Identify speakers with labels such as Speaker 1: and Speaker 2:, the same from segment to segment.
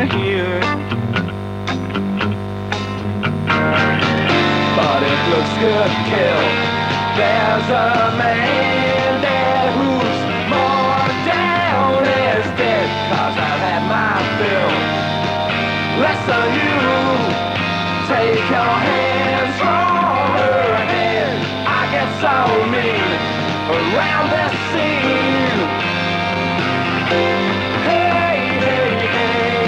Speaker 1: around here. But it looks good, kill. There's a man there who's more down as dead, 'cause I've had my fill. Less than you, take your hands from her hand. I get so mean around this scene. Hey, hey, hey.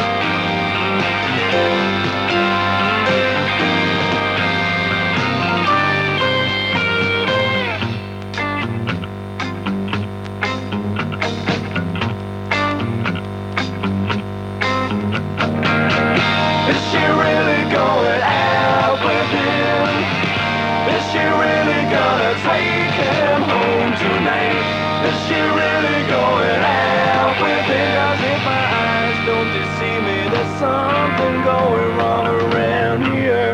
Speaker 1: Is she really going out with him? Is she really gonna take him home tonight? Is she really going out with him? 'Cause if my eyes don't deceive me, there's something going wrong around here.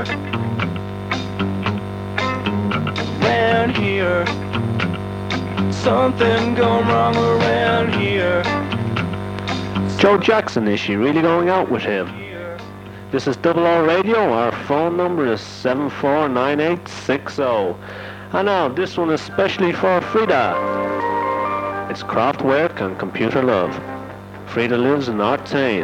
Speaker 1: Around here. Something going wrong around here.
Speaker 2: Joe Jackson, is she really going out with him? This is Double O Radio. Our phone number is 749860. And now this one is especially for Frida. It's Craftwork and Computer Love. Frida lives in Artane.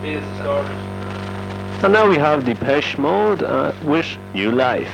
Speaker 2: And now we have Depeche Mode with New Life.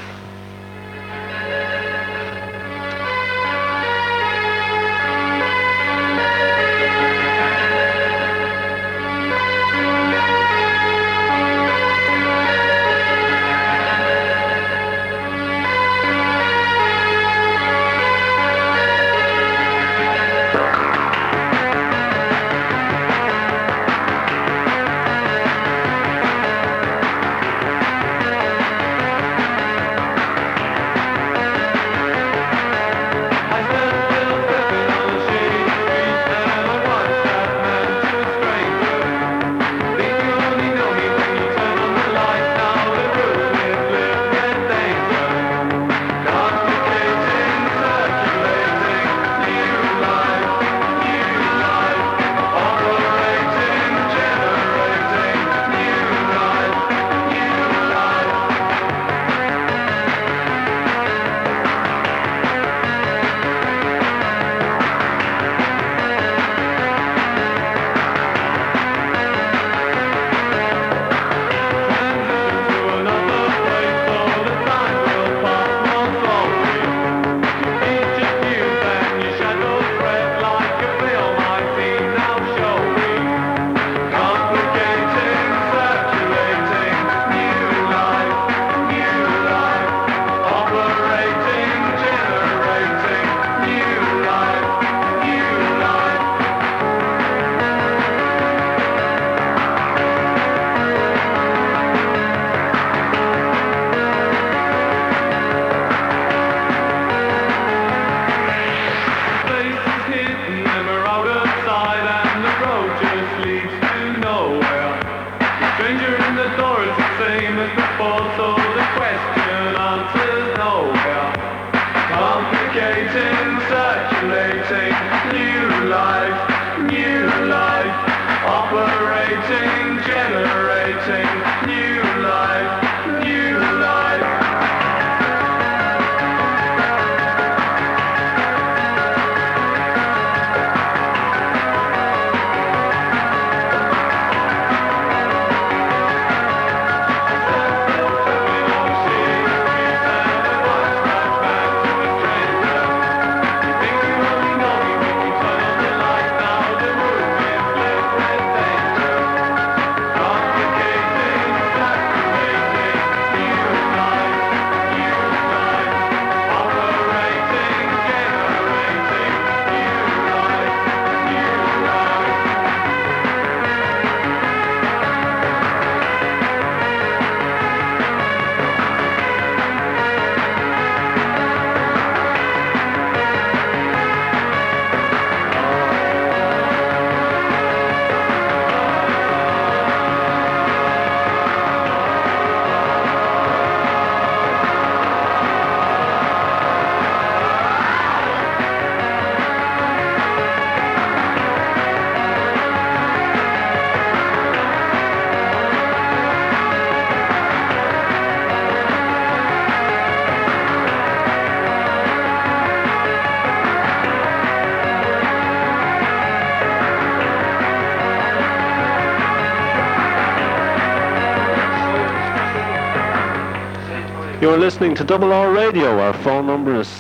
Speaker 2: You're listening to Double R Radio. Our phone number is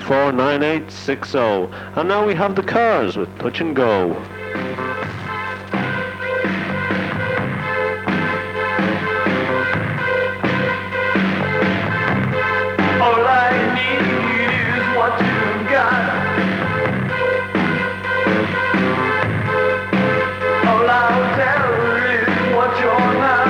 Speaker 2: 749860. And now we have the Cars with Touch and Go.
Speaker 1: All I need is what you've got. All I'll tell is what you're not.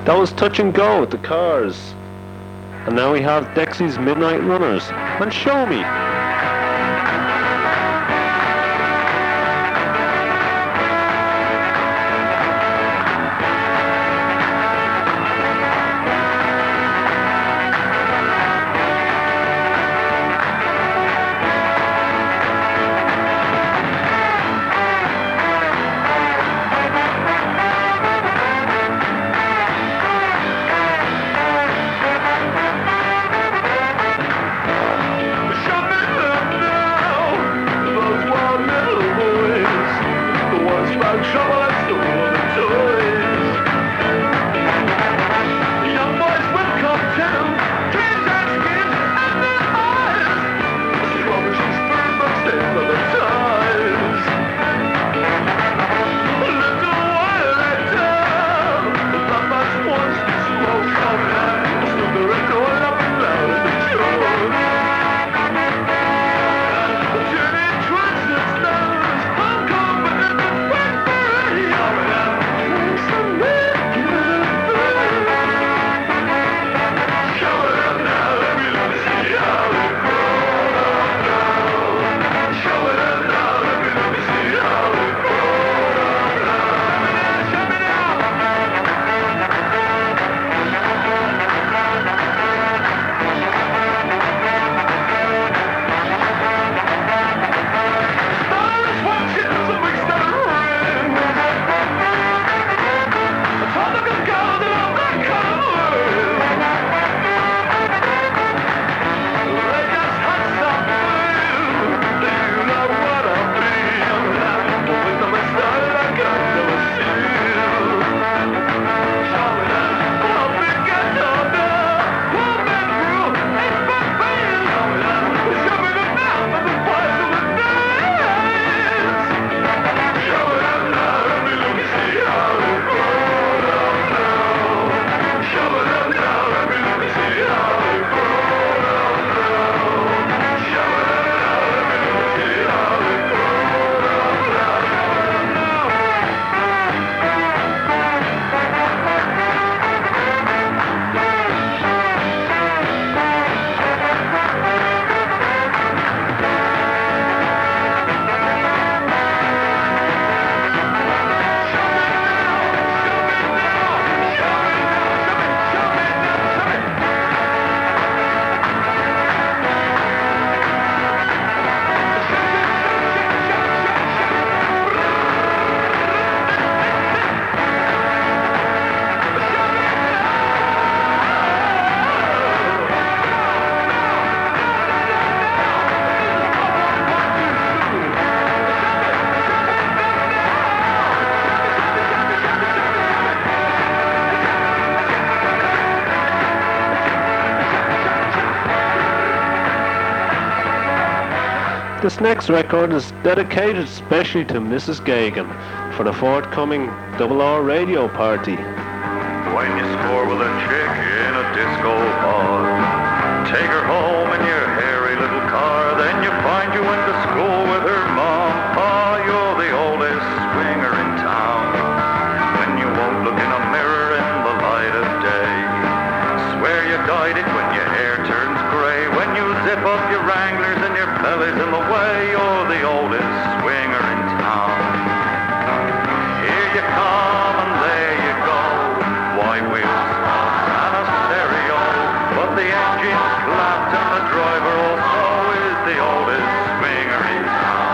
Speaker 2: That was Touch and Go with the Cars. And now we have Dexy's Midnight Runners and Show Me. This next record is dedicated especially to Mrs. Gagan for the forthcoming Double R radio party.
Speaker 3: When you score with a chick in a disco bar, take her home in your hairy little car, then you find you went to school with her mom. Pa, you're the oldest swinger in town. When you won't look in a mirror in the light of day, swear you dyed it when your hair turns grey. When you zip up your Wranglers and your belly's in the way, you're the oldest swinger in town. Here you come and there you go, wide wheel stops and a stereo, but the engine's clapped and the driver also is the oldest swinger in town.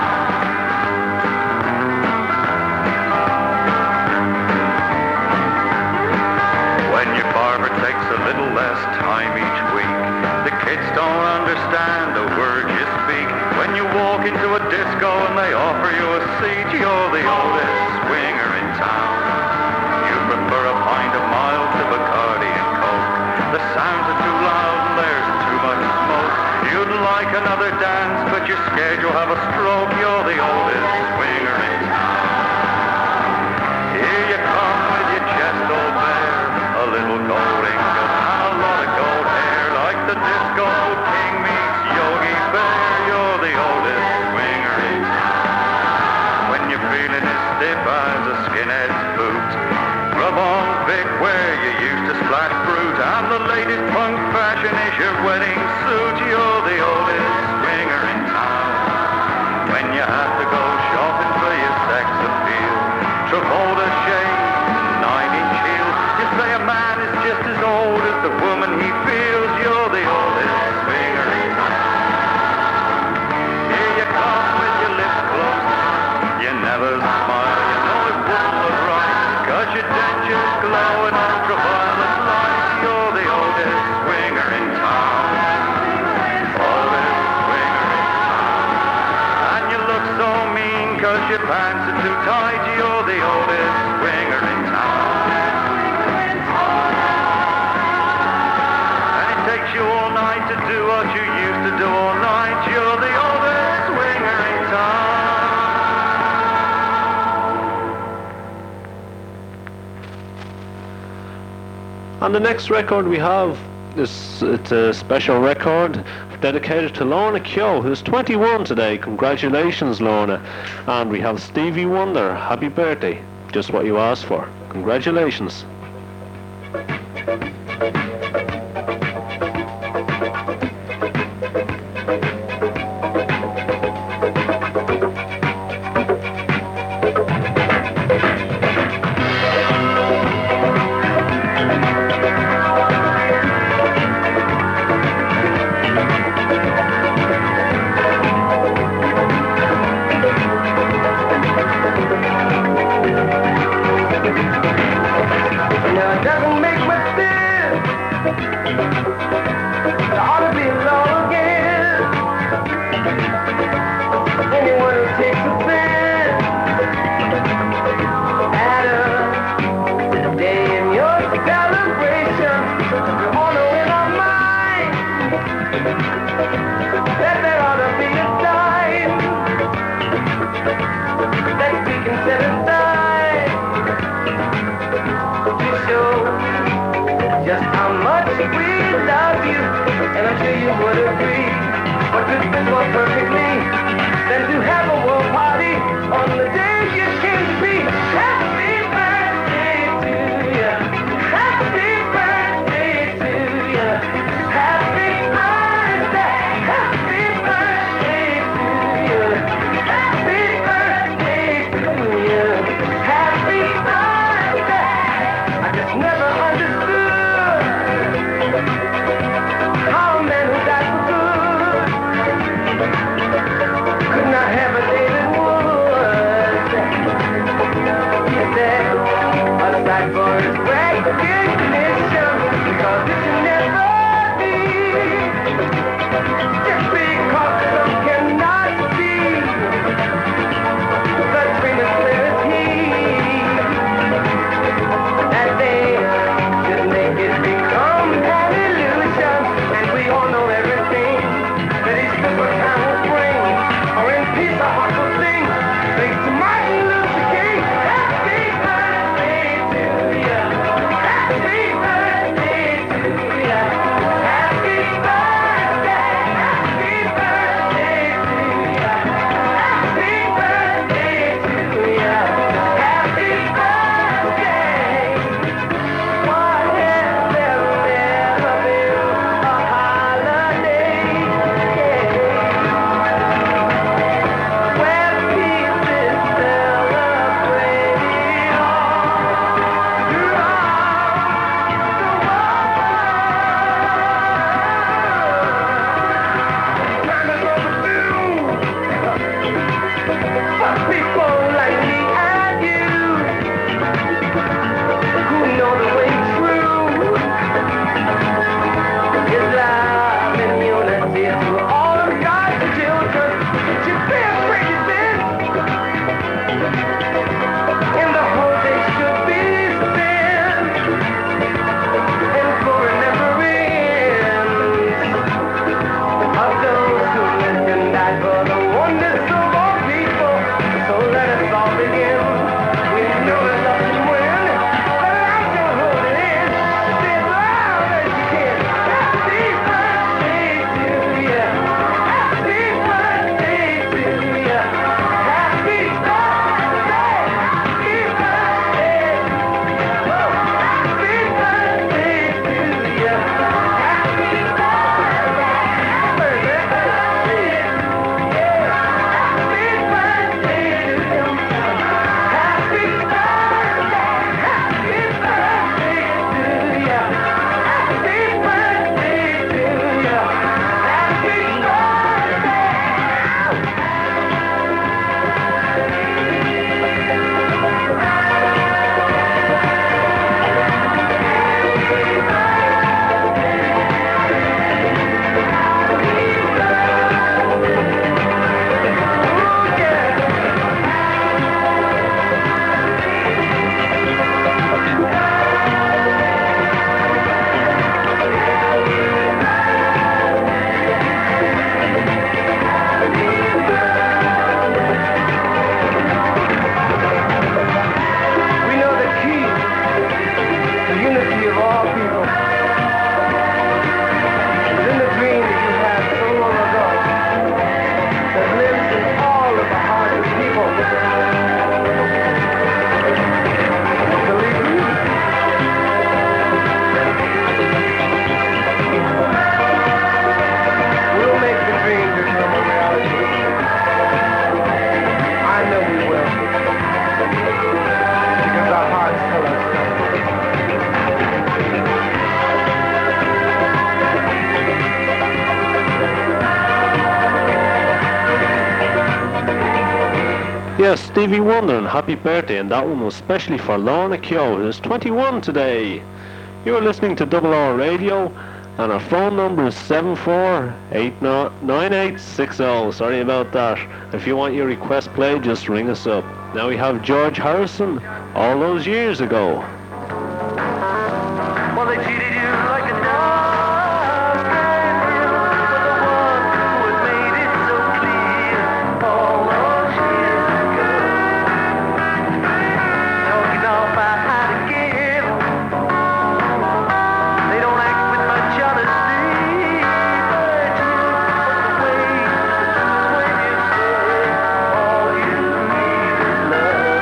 Speaker 3: When your barber takes a little less time each week, the kids don't understand a word you speak. When you walk into a disco and they offer you a seat, you're the oldest swinger in town. You prefer a pint of mild to Bacardi and Coke. The sounds are too loud and there's too much smoke. You'd like another dance, but you're scared you'll have a stroke. You're the oldest swinger in town. Here you come with your chest all bare, a little gold ingot and a lot of gold hair, like the disco king meets Yogi Bear. You're the oldest swinger in town. When you're feeling as stiff as a skinhead's boot, club on Vic where you used to splash fruit, and the latest punk fashion is your wedding suit. You're the oldest swinger in town. When you have to go shopping for your sex appeal, Travolta shades, 9-inch heels, you say a man is just as old as the woman he feels. You're the oldest swinger in town. Here you come with your lips closed, you never smile, you know it won't look right, 'cause your dentures glow in ultraviolet light. You're the oldest swinger in town. Oldest swinger in town. And you look so mean 'cause your pants are too tight. You're the oldest swinger in town. And it takes you all night to do what you used to do all night. You're the oldest swinger in town.
Speaker 2: On the next record we have, it's a special record dedicated to Lorna Keogh, who's 21 today. Congratulations, Lorna. And we have Stevie Wonder, Happy Birthday. Just what you asked for. Congratulations.
Speaker 1: Now it doesn't make much sense. There ought to be law again. Anyone who takes offense at a day in your celebration, we all know in our mind that there ought to be a time that we can set aside to show just how much we love you, and I'm sure you would agree. What could fit more perfectly than to have a world party on the day you came to be? Happy birthday to you. Happy birthday to you. Happy birthday. Happy birthday to you. Happy birthday to you. Happy birthday. I just never understood how a man who died for good could not have
Speaker 2: yes, Stevie Wonder and happy birthday, and that one was specially for Lorna Keogh, who is 21 today. You are listening to Double R Radio, and our phone number is 74899860. Sorry about that. If you want your request played, just ring us up. Now we have George Harrison, All Those Years Ago.
Speaker 1: Well, they cheated you like a dog, and you were the one who had made it so clear all those years ago. Talking off I had to give. They don't act with much honesty, but you was the way when you say all you need is love.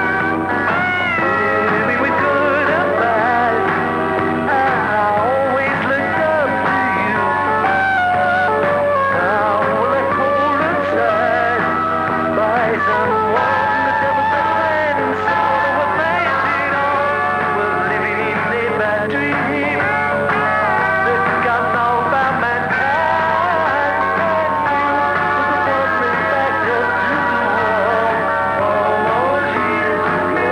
Speaker 1: Maybe we could have bad. I always looked up to you. Now will I cold inside by someone the devil's best friend and saw that what made it all was living in a bad dream that got all by mankind. And you was the one that backed up to the wall all those years ago.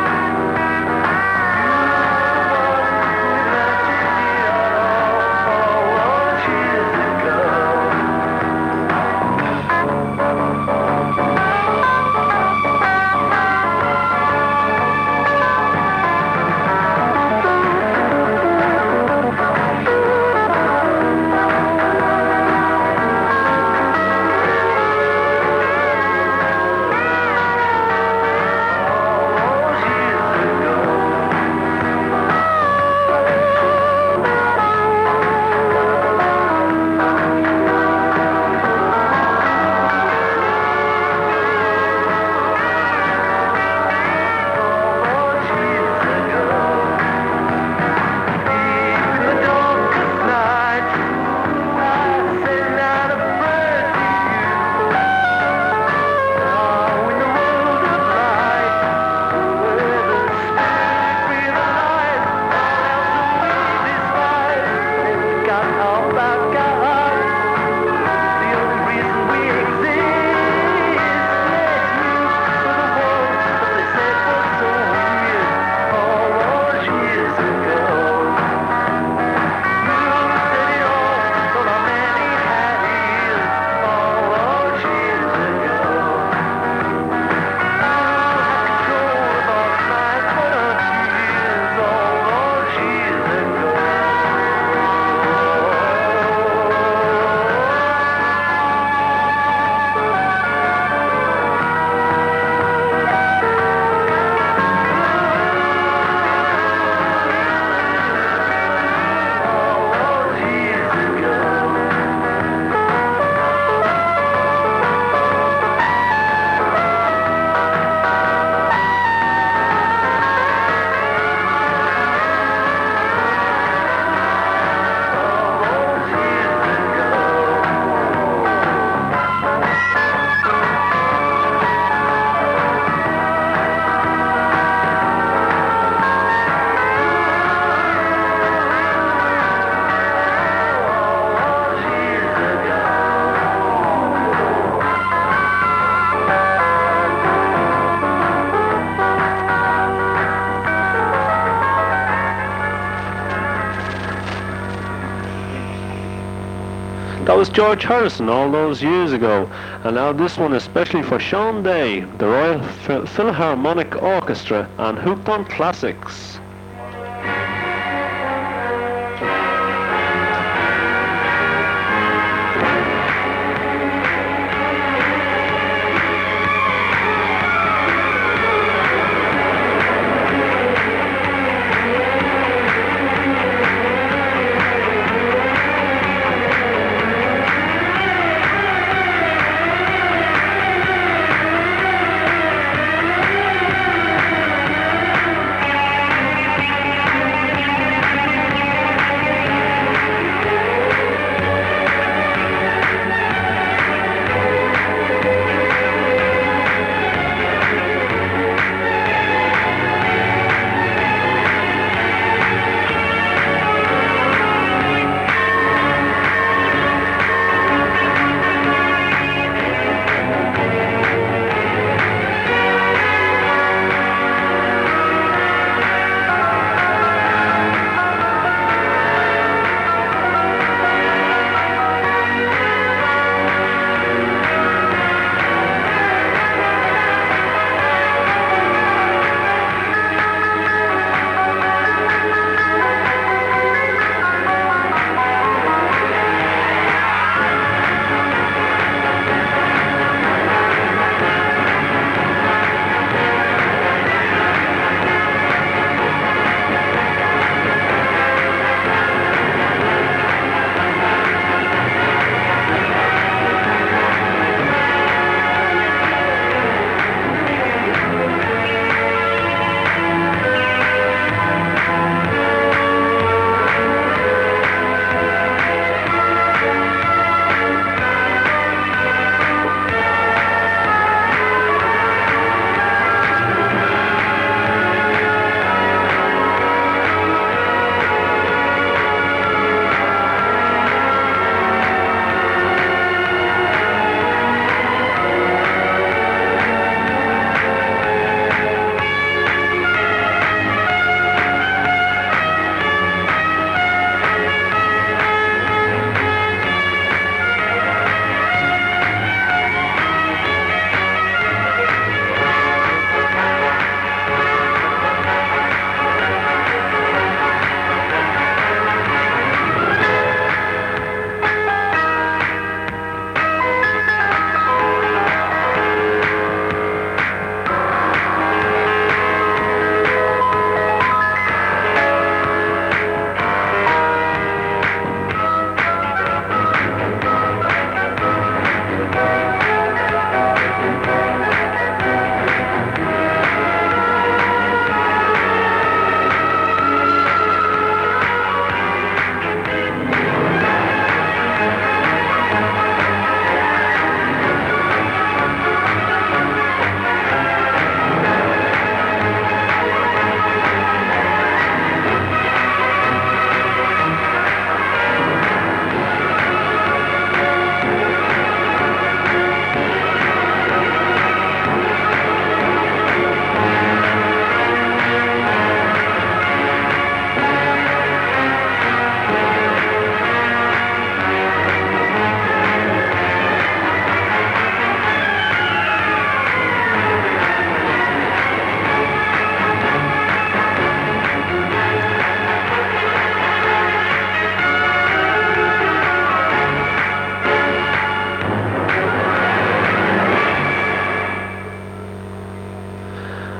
Speaker 2: That was George Harrison all those years ago, and now this one is especially for Sean Day, the Royal Philharmonic Orchestra, and Hooked on Classics.
Speaker 1: Well,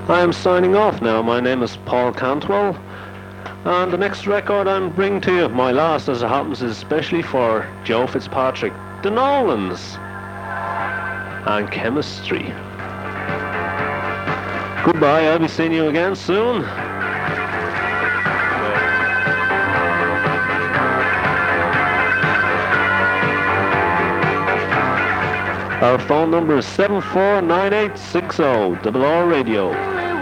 Speaker 2: I am signing off now. My name is Paul Cantwell, and the next record I'm bringing to you, my last as it happens, is especially for Joe Fitzpatrick, the Nolans, and Chemistry. Goodbye, I'll be seeing you again soon. Our phone number is 749860, Double R Radio.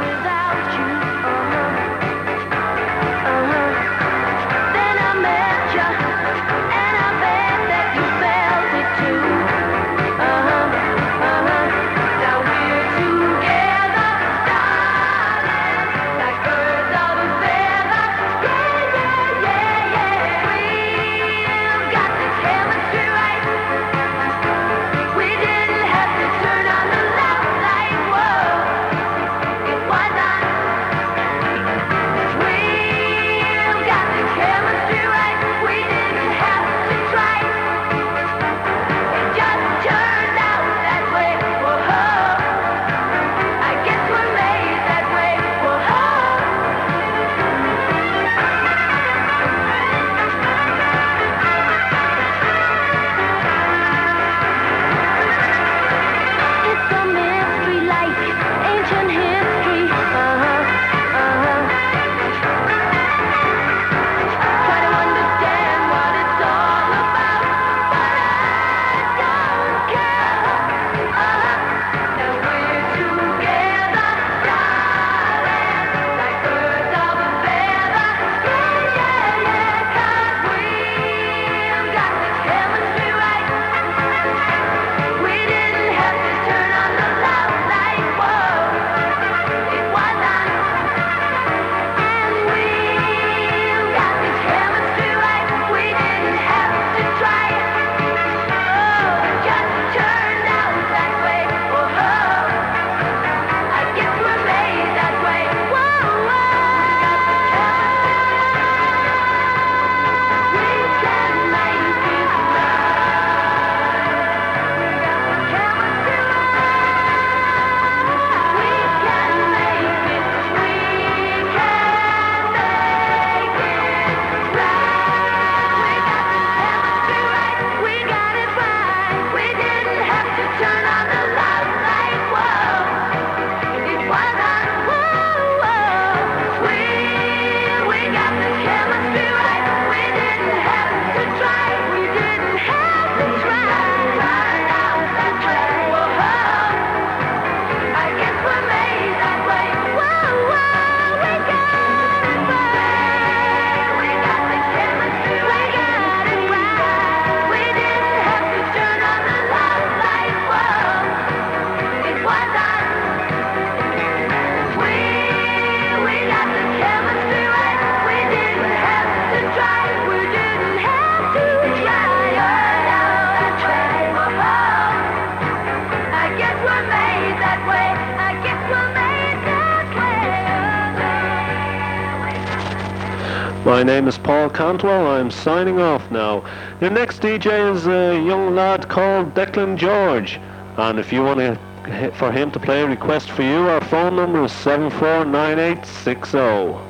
Speaker 2: My name is Paul Cantwell. I'm signing off now. Your next DJ is a young lad called Declan George, and if you want for him to play a request for you, our phone number is 749860.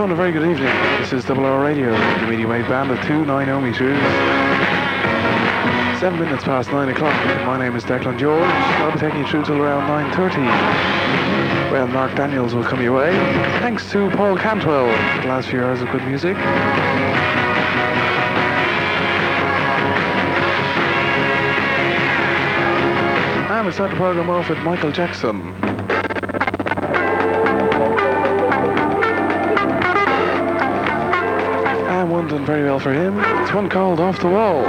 Speaker 4: and a very good evening. This is Double R Radio, the medium wave band at 290 meters. 7 minutes past 9 o'clock. My name is Declan George. I'll be taking you through till around 9:30. Well, Mark Daniels will come your way. Thanks to Paul Cantwell for the last few hours of good music. And we start the program off with Michael Jackson. And one done very well for him. It's one called Off the Wall.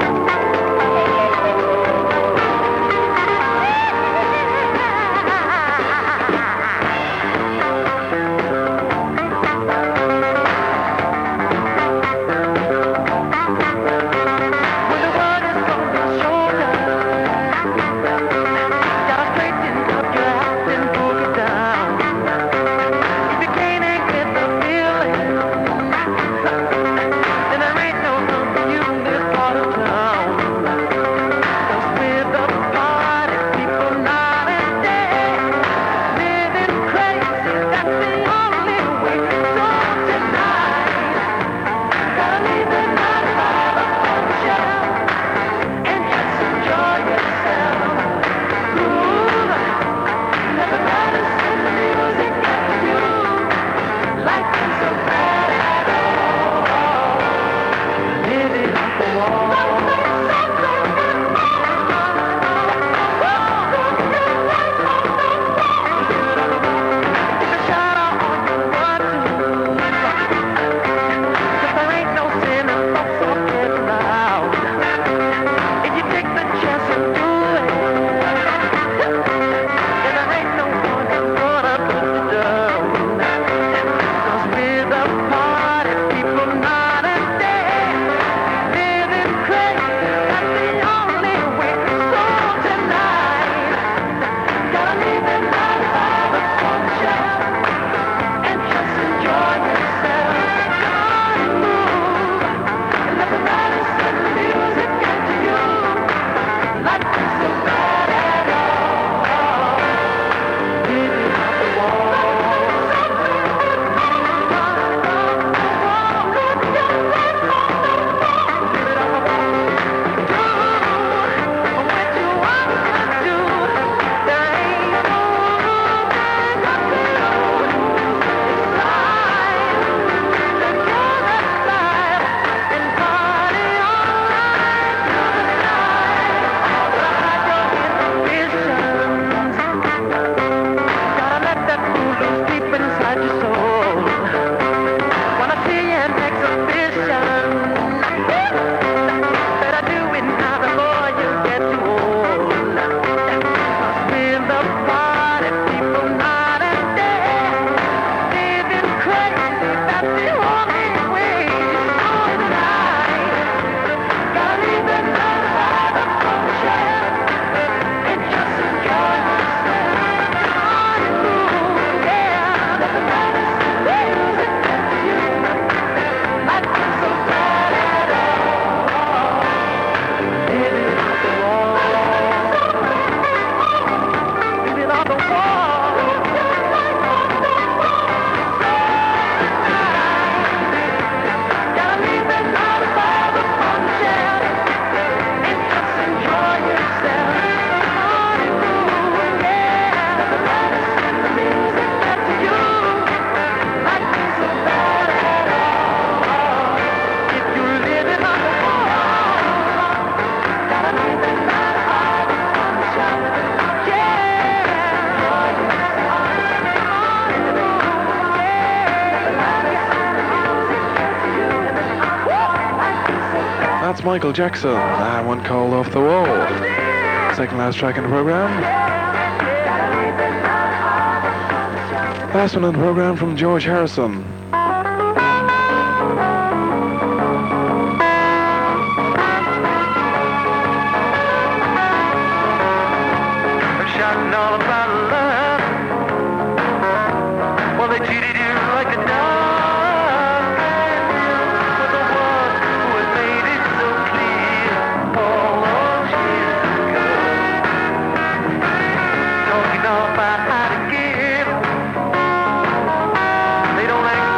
Speaker 4: That's Michael Jackson, and one called Off the Wall. Second last track in the program. Last one in the program from George Harrison.
Speaker 3: They don't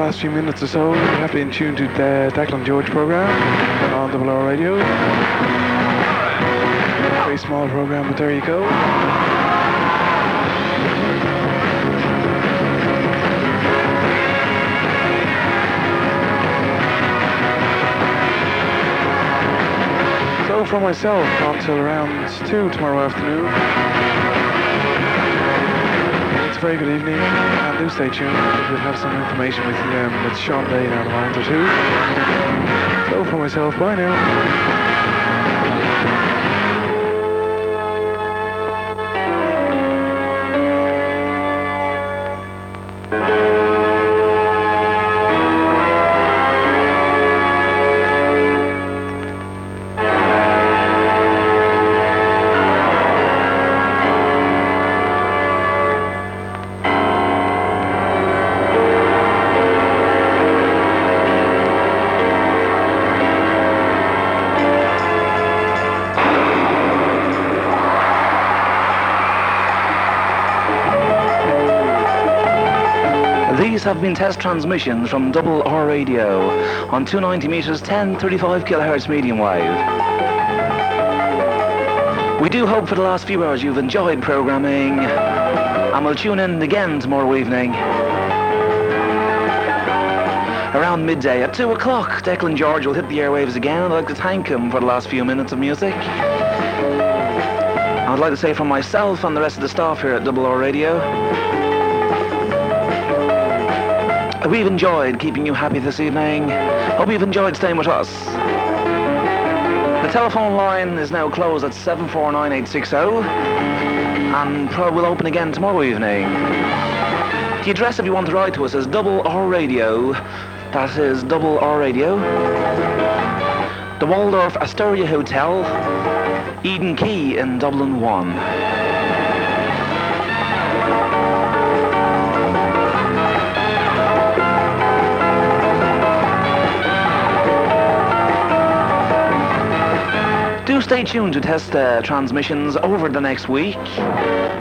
Speaker 4: last few minutes or so, you have been tuned to the Declan George program on Double R Radio. Very small program, but there you go. So for myself, until around 2 tomorrow afternoon. It's a very good evening, and do stay tuned. We'll have some information with Sean Day in a moment or two. So for myself, bye now.
Speaker 5: These have been test transmissions from Double R Radio on 290 meters, 1035 kilohertz medium wave. We do hope for the last few hours you've enjoyed programming, and we'll tune in again tomorrow evening around midday at 2 o'clock. Declan George will hit the airwaves again, and I'd like to thank him for the last few minutes of music. I'd like to say from myself and the rest of the staff here at Double R Radio, we've enjoyed keeping you happy this evening. Hope you've enjoyed staying with us. The telephone line is now closed at 749-860 and probably will open again tomorrow evening. The address if you want to write to us is Double R Radio. That is Double R Radio. The Waldorf Astoria Hotel, Eden Quay in Dublin 1. Do stay tuned to test transmissions over the next week.